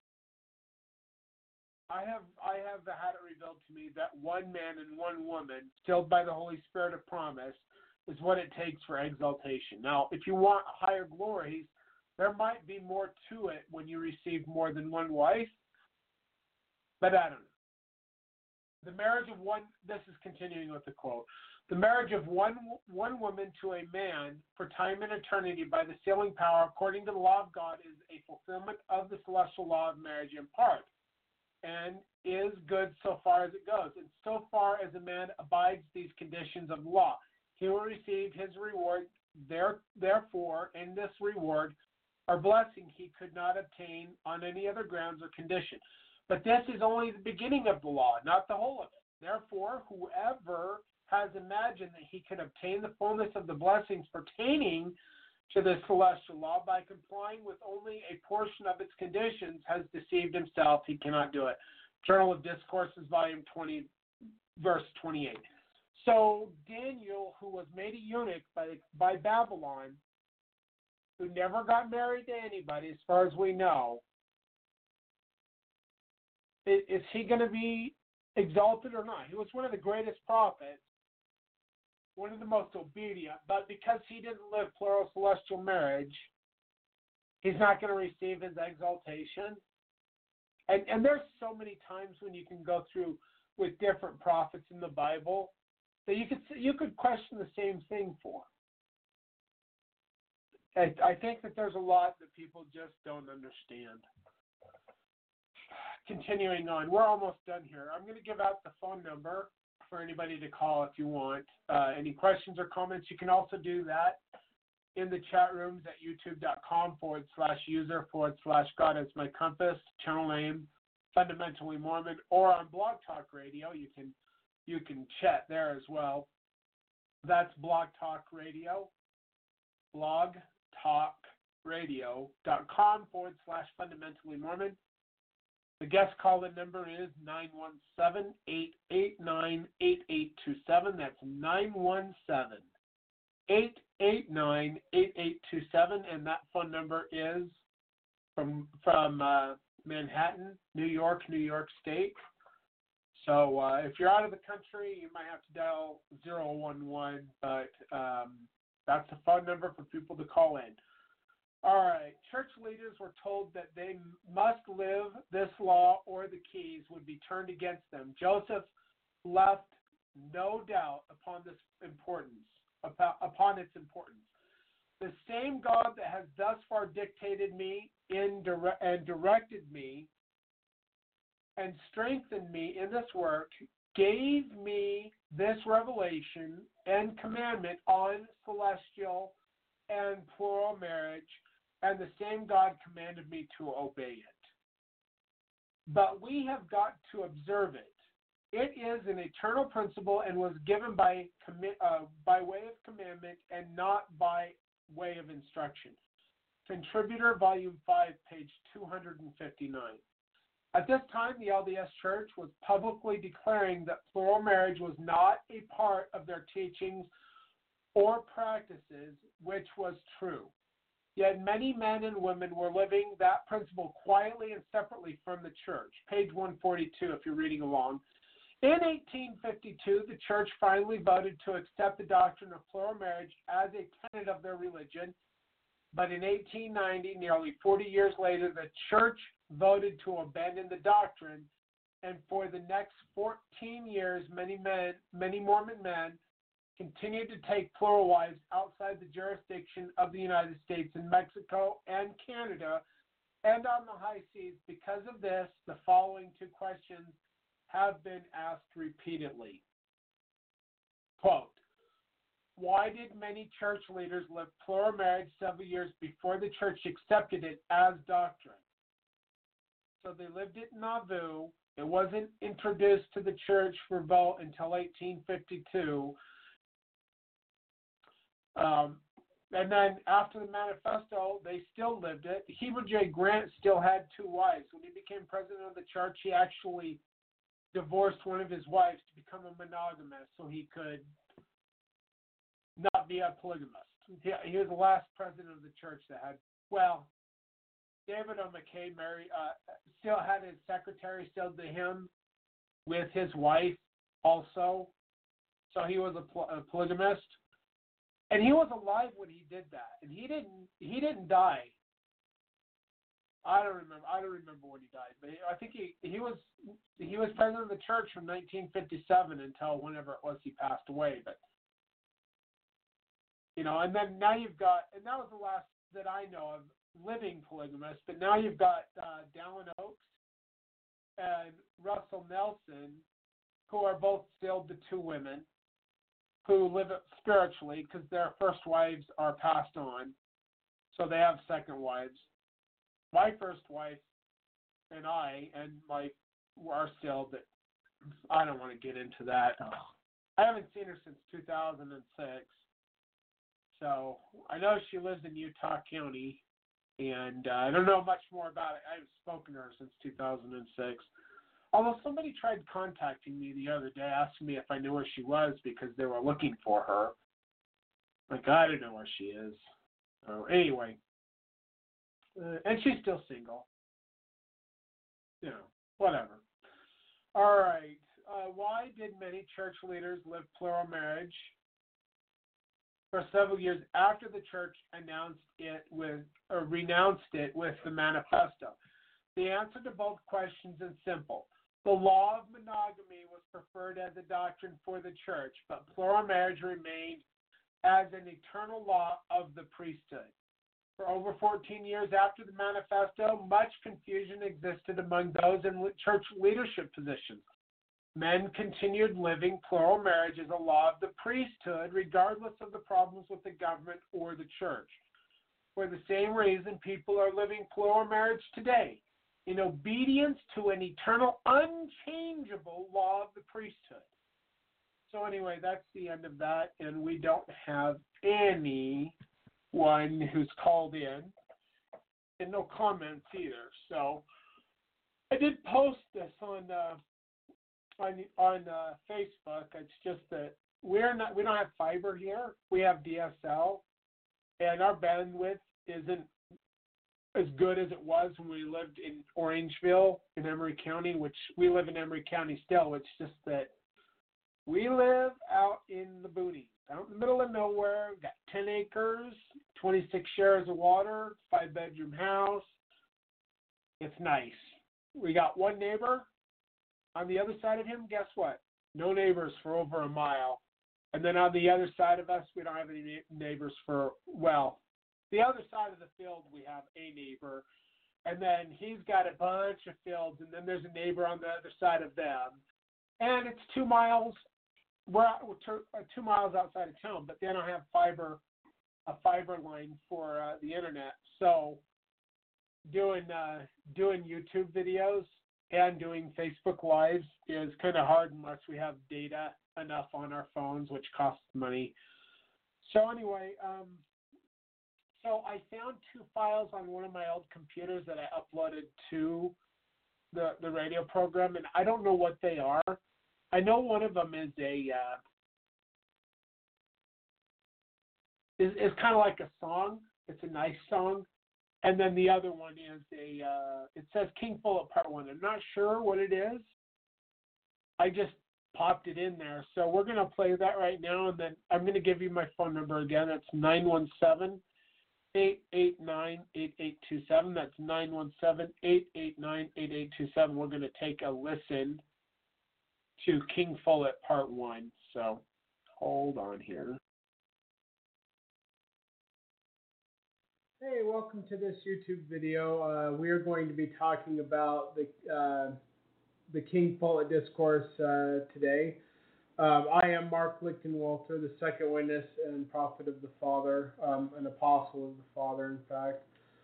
I have I have had it revealed to me that one man and one woman, sealed by the Holy Spirit of promise, is what it takes for exaltation. Now, if you want higher glories, there might be more to it when you receive more than one wife, but I don't know. The marriage of one, this is continuing with the quote, the marriage of one one woman to a man for time and eternity by the sealing power according to the law of God is a fulfillment of the celestial law of marriage in part, and is good so far as it goes. And so far as a man abides these conditions of law, he will receive his reward. There, therefore, in this reward or blessing he could not obtain on any other grounds or condition. But this is only the beginning of the law, not the whole of it. Therefore, whoever has imagined that he could obtain the fullness of the blessings pertaining to the celestial law by complying with only a portion of its conditions has deceived himself. He cannot do it. Journal of Discourses, volume twenty, verse twenty-eight. So Daniel, who was made a eunuch by, by Babylon, who never got married to anybody, as far as we know, is, is he going to be exalted or not? He was one of the greatest prophets, one of the most obedient, but because he didn't live plural celestial marriage, he's not going to receive his exaltation. And and there's so many times when you can go through with different prophets in the Bible that you could you could question the same thing for. I, I think that there's a lot that people just don't understand. Continuing on, we're almost done here. I'm going to give out the phone number for anybody to call if you want. Uh, any questions or comments, you can also do that in the chat rooms at youtube.com forward slash user forward slash God as my compass, channel name, Fundamentally Mormon, or on Blog Talk Radio. You can you can chat there as well. That's Blog Talk Radio, blogtalkradio.com forward slash Fundamentally Mormon. The guest call-in number is nine one seven, eight eight nine, eight eight two seven. That's nine one seven, eight eight nine, eight eight two seven, and that phone number is from from uh, Manhattan, New York, New York State. So uh, if you're out of the country, you might have to dial zero one one, but um, that's the phone number for people to call in. All right. Church leaders were told that they must live this law or the keys would be turned against them. Joseph left no doubt upon this importance, upon its importance. The same God that has thus far dictated me in dire- and directed me and strengthened me in this work gave me this revelation and commandment on celestial and plural marriage, and the same God commanded me to obey it. But we have got to observe it. It is an eternal principle and was given by commi- uh, by way of commandment and not by way of instruction. Contributor, Volume five, page two hundred fifty-nine. At this time, the L D S Church was publicly declaring that plural marriage was not a part of their teachings or practices, which was true. Yet many men and women were living that principle quietly and separately from the church. Page one forty-two, if you're reading along. In eighteen fifty-two, the church finally voted to accept the doctrine of plural marriage as a tenet of their religion. But in eighteen ninety, nearly forty years later, the church voted to abandon the doctrine. And for the next fourteen years, many men, many Mormon men continued to take plural wives outside the jurisdiction of the United States in Mexico and Canada and on the high seas. Because of this, the following two questions have been asked repeatedly. Quote, why did many church leaders live plural marriage several years before the church accepted it as doctrine? So they lived it in Nauvoo. It wasn't introduced to the church for vote until eighteen fifty-two. Um, and then after the manifesto, they still lived it. Heber J. Grant still had two wives. When he became president of the church, he actually divorced one of his wives to become a monogamist so he could not be a polygamist. He, he was the last president of the church that had, well, David O. McKay married, uh, still had his secretary still to him with his wife also. So he was a, pol- a polygamist. And he was alive when he did that. And he didn't he didn't die. I don't remember. I don't remember when he died, but I think he, he was he was president of the church from nineteen fifty-seven until whenever it was he passed away. But you know, and then now you've got, and that was the last that I know of living polygamist. But now you've got uh, Dallin Oaks and Russell Nelson, who are both still the two women who live it spiritually because their first wives are passed on, so they have second wives. My first wife and I and my are still, but I don't want to get into that. I haven't seen her since two thousand six, so I know she lives in Utah County, and uh, I don't know much more about it. I haven't spoken to her since two thousand six. Although somebody tried contacting me the other day, asking me if I knew where she was because they were looking for her. Like, I don't know where she is. So anyway, uh, and she's still single. You know, whatever. All right. Uh, why did many church leaders live plural marriage for several years after the church announced it with, or renounced it with the manifesto? The answer to both questions is simple. The law of monogamy was preferred as a doctrine for the church, but plural marriage remained as an eternal law of the priesthood. For over fourteen years after the manifesto, much confusion existed among those in church leadership positions. Men continued living plural marriage as a law of the priesthood, regardless of the problems with the government or the church. For the same reason, people are living plural marriage today, in obedience to an eternal, unchangeable law of the priesthood. So anyway, that's the end of that, and we don't have anyone who's called in, and no comments either. So I did post this on uh, on on uh, Facebook. It's just that we're not we don't have fiber here. We have D S L, and our bandwidth isn't as good as it was when we lived in Orangeville in Emery County, which we live in Emery County still. It's just that we live out in the boonies, out in the middle of nowhere. We've got ten acres, twenty-six shares of water, five bedroom house. It's nice. We got one neighbor. On the other side of him, guess what? No neighbors for over a mile. And then on the other side of us, we don't have any neighbors for, well, the other side of the field, we have a neighbor. And then he's got a bunch of fields, and then there's a neighbor on the other side of them. And it's two miles, we're, we're two, uh, two miles outside of town, but they don't have fiber, a fiber line for uh, the internet. So doing uh, doing YouTube videos and doing Facebook Lives is kind of hard unless we have data enough on our phones, which costs money. So anyway, um, so I found two files on one of my old computers that I uploaded to the, the radio program, and I don't know what they are. I know one of them is a uh, is, is kind of like a song. It's a nice song. And then the other one is a, uh, it says King Philip Part one. I'm not sure what it is. I just popped it in there. So we're going to play that right now, and then I'm going to give you my phone number again. It's nine one seven, eight eight nine, eight eight two seven. That's nine one seven, eight eight nine, eight eight two seven. We're going to take a listen to King Philip Part one. So hold on here. Hey, welcome to this YouTube video. Uh, we are going to be talking about the uh, the King Follett Discourse uh, today. Um, I am Mark Lichtenwalter, the second witness and prophet of the Father, um, an apostle of the Father, in fact.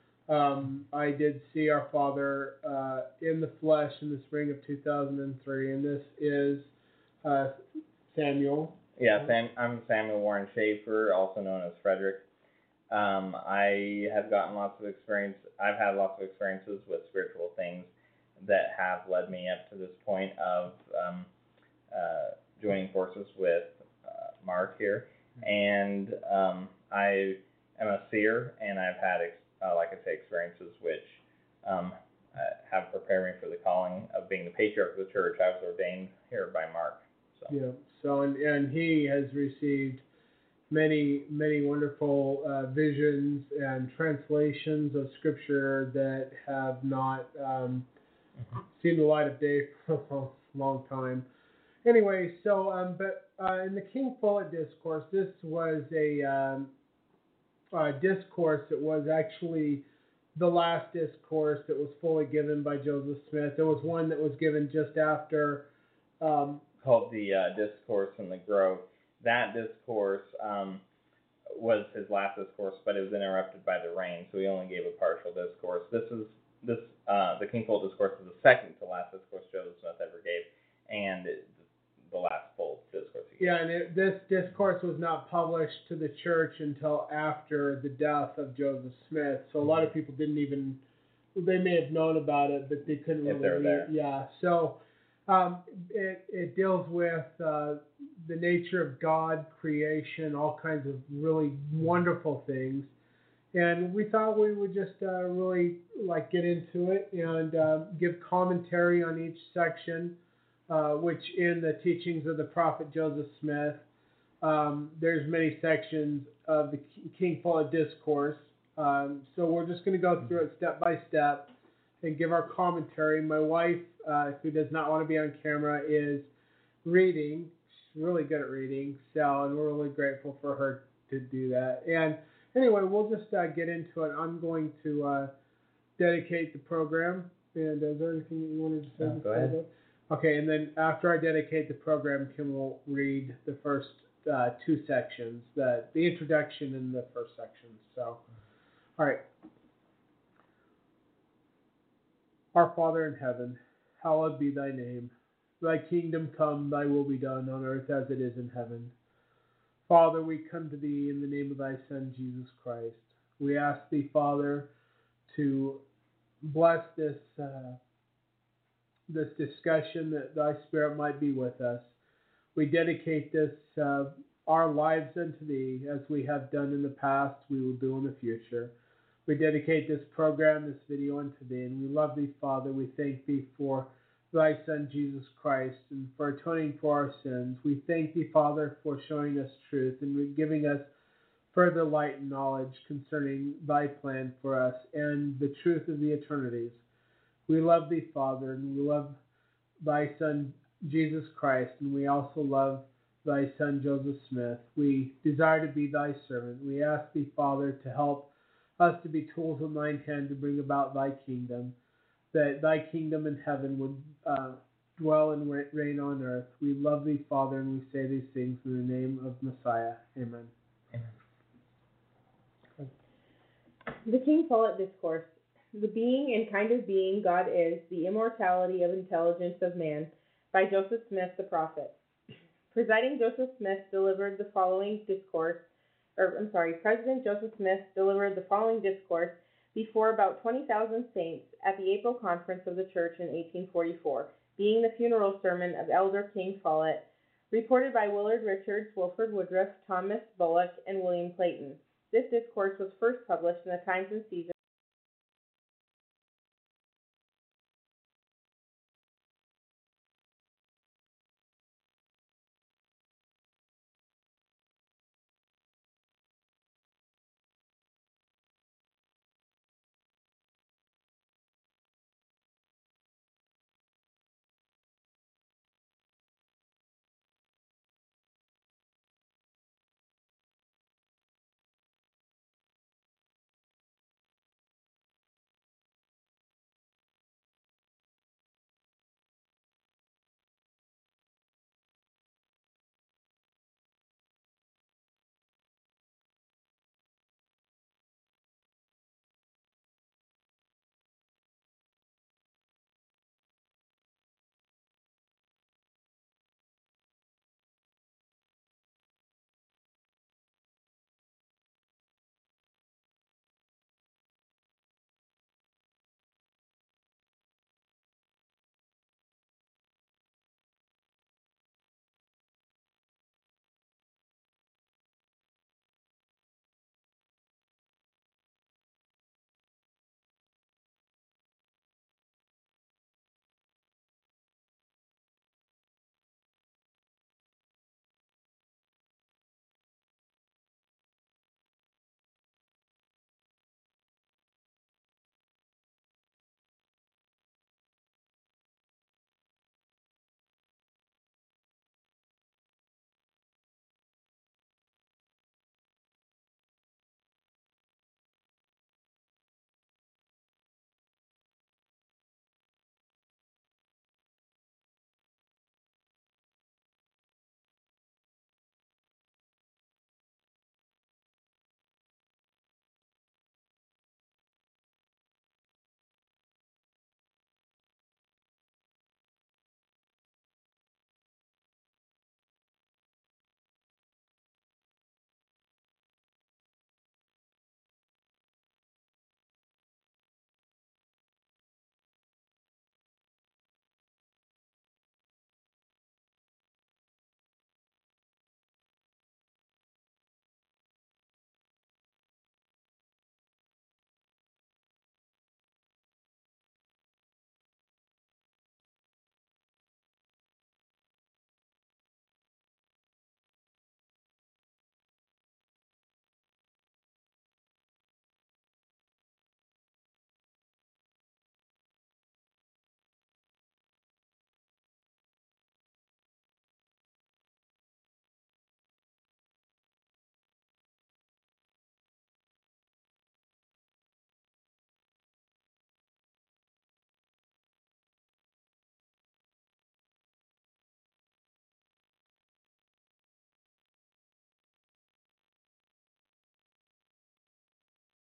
Um, I did see our Father uh, in the flesh in the spring of two thousand three, and this is uh, Samuel. Yeah, Sam, I'm Samuel Warren Schaefer, also known as Frederick. Um, I have gotten lots of experience, I've had lots of experiences with spiritual things that have led me up to this point of um, uh, joining forces with uh, Mark here. And um, I am a seer, and I've had, ex- uh, like I say, experiences which um, uh, have prepared me for the calling of being the patriarch of the church. I was ordained here by Mark. So. Yeah, so, and, and he has received many, many wonderful uh, visions and translations of Scripture that have not um, mm-hmm. seen the light of day for a long time. Anyway, so, um, but uh, in the King Follett Discourse, this was a um, uh, discourse that was actually the last discourse that was fully given by Joseph Smith. There was one that was given just after. Um, called the uh, Discourse in the Grove. That discourse um, was his last discourse, but it was interrupted by the rain, so he only gave a partial discourse. This is this uh, the King Follett Discourse is the second to last discourse Joseph Smith ever gave, and it, the last full discourse he gave. Yeah, and it, this discourse was not published to the church until after the death of Joseph Smith. So a lot of people didn't even, they may have known about it, but they couldn't really. If they were there. Yeah, so um, it it deals with uh, the nature of God, creation, all kinds of really wonderful things. And we thought we would just uh, really like get into it and uh, give commentary on each section, uh, which in the teachings of the prophet Joseph Smith, um, there's many sections of the King Follett Discourse. Um, so we're just going to go through it step by step and give our commentary. My wife, uh, who does not want to be on camera, is reading. She's really good at reading, so and we're really grateful for her to do that. And anyway, we'll just uh, get into it. I'm going to uh, dedicate the program. And is there anything that you wanted to say? No, go ahead. Okay, and then after I dedicate the program, Kim will read the first uh, two sections, the, the introduction and the first section. So, all right. Our Father in heaven, hallowed be thy name. Thy kingdom come, thy will be done on earth as it is in heaven. Father, we come to thee in the name of thy Son, Jesus Christ. We ask thee, Father, to bless this uh, this discussion, that thy Spirit might be with us. We dedicate this, uh, our lives unto thee, as we have done in the past, we will do in the future. We dedicate this program, this video unto thee, and we love thee, Father. We thank thee for thy Son, Jesus Christ, and for atoning for our sins. We thank thee, Father, for showing us truth and giving us further light and knowledge concerning thy plan for us and the truth of the eternities. We love thee, Father, and we love thy Son, Jesus Christ, and we also love thy Son, Joseph Smith. We desire to be thy servant. We ask thee, Father, to help us to be tools in thine hand to bring about thy kingdom, that thy kingdom in heaven would uh, dwell and reign on earth. We love thee, Father, and we say these things in the name of Messiah. Amen. Amen. The King Follett Discourse. The being and kind of being God is, the immortality of intelligence of man, by Joseph Smith the prophet. Presiding Joseph Smith delivered the following discourse, or I'm sorry, President Joseph Smith delivered the following discourse before about twenty thousand saints at the April Conference of the Church in eighteen forty-four, being the funeral sermon of Elder King Follett, reported by Willard Richards, Wilford Woodruff, Thomas Bullock, and William Clayton. This discourse was first published in the Times and Seasons